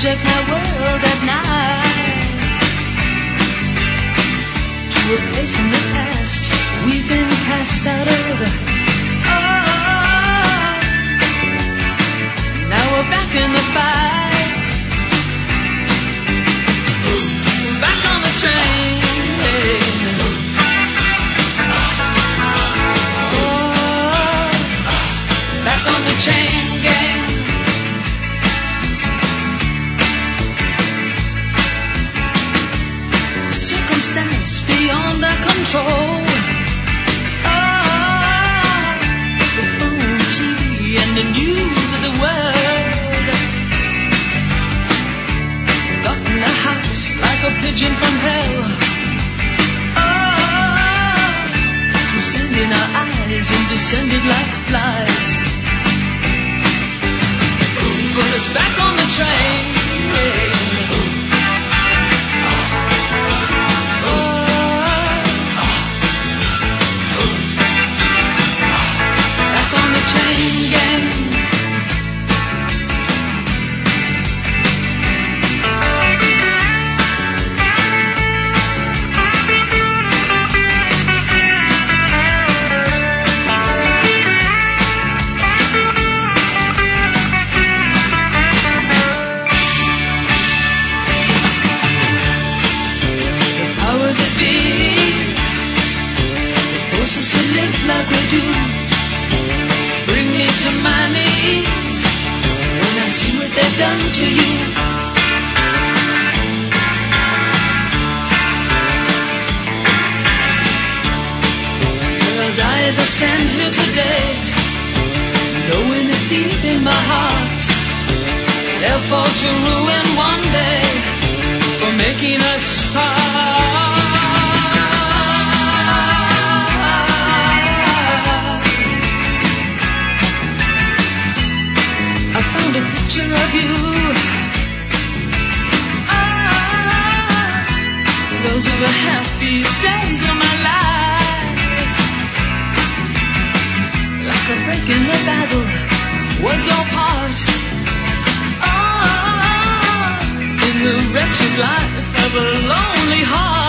hijack my world at night. To a place in the past we've been cast out of. Oh, now we're back in the fight. Back on the train. Oh, back on the chain gang. Circumstance beyond our control. Oh, the phone, TV, and the news of the world. Got in the house like a pigeon from hell. Oh, we send in our eyes and descended like flies. Put us back on the train.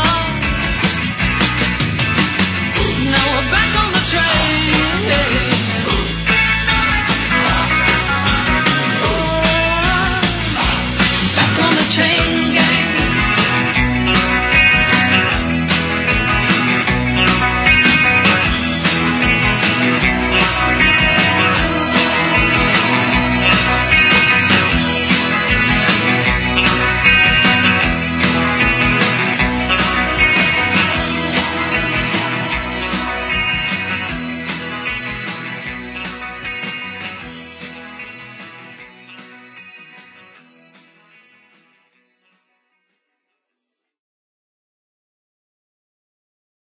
Now we're back on the train.